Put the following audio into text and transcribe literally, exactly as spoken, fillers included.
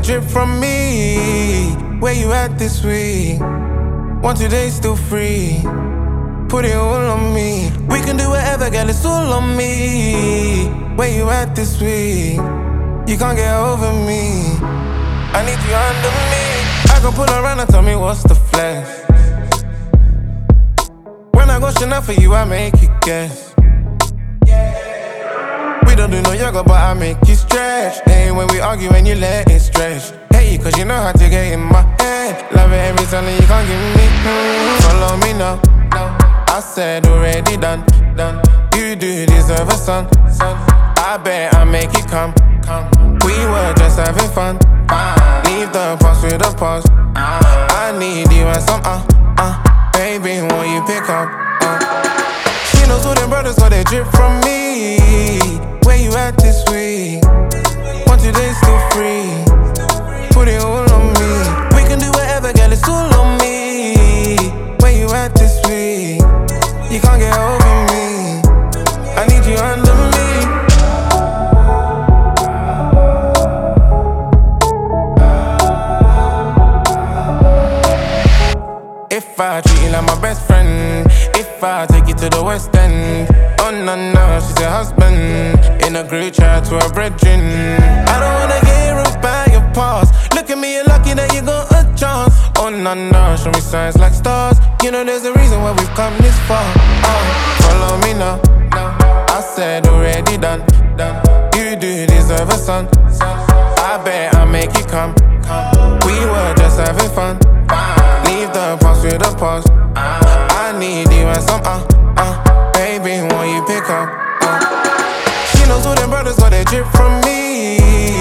drip from me. Where you at this week? One, two days still free. Put it all on me. We can do whatever, girl, it's all on me. Where you at this week? You can't get over me. I need you under me. I can pull around and tell me what's the flex. When I go Chanel for you, I make you guess. We don't do no yoga, but I make you stretch. Hey, when we argue and you let it stretch. Hey, cause you know how to get in my head. Love it every time you can't give me. Mm, follow me now. I said already done, done. You do deserve a son, son. I bet I make it come, come. We were just having fun. Uh, leave the past with the past. Uh, I need you and some uh, uh. Baby, won't you pick up? Uh. She knows who them brothers got they drip from me. Where you at this week? One, two days still free. Put it all on me. We can do whatever, girl, it's all on me. Where you at this week? You can't get over me. I need you under me. If I treat you like my best friend, if I take you to the West End, oh no no, she's your husband. In a group chat to her brethren. I don't wanna hear about your past. Look at me, you're lucky that you got a chance. Oh no no, show me signs like stars. You know there's a reason why we've come this far. Uh, follow me now. I said already done, done. You do deserve a son, son. I bet I make you come, come. We were just having fun. Leave the past with the past. I need you and some uh, uh. Baby, won't you pick up? Uh. She knows who them brothers got they drip from me.